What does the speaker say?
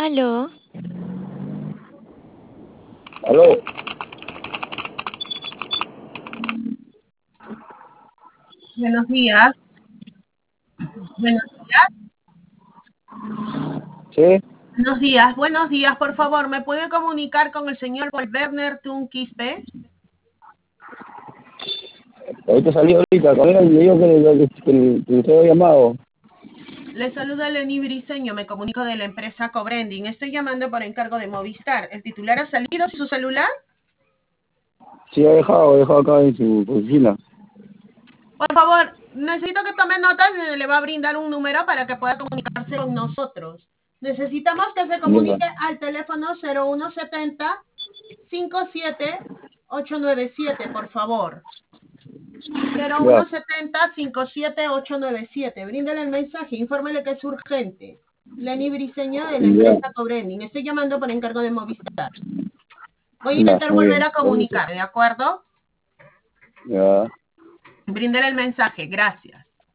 Aló, Aló, Buenos días, buenos días, sí, buenos días, por favor, ¿me puede comunicar con el señor Werner Tunquispe? ahorita salí ahorita, con él me dijo que usted había llamado. Le saluda Lenny Briseño, me comunico de la empresa Cobrending. Estoy llamando por encargo de Movistar. ¿El titular ha salido de su celular? Sí, he dejado acá en su oficina. Por favor, necesito que tome nota, le va a brindar un número para que pueda comunicarse con nosotros. Necesitamos que se Ya, comunique al teléfono 0170 57 897, por favor. ya, 0170-57897. Bríndale el mensaje, infórmele que es urgente. Lenny Briseño de la ya, empresa Cobrending. Estoy llamando por encargo de Movistar. Voy a ya, intentar muy volver bien. a comunicar, ¿de acuerdo? Ya. Bríndale el mensaje, gracias.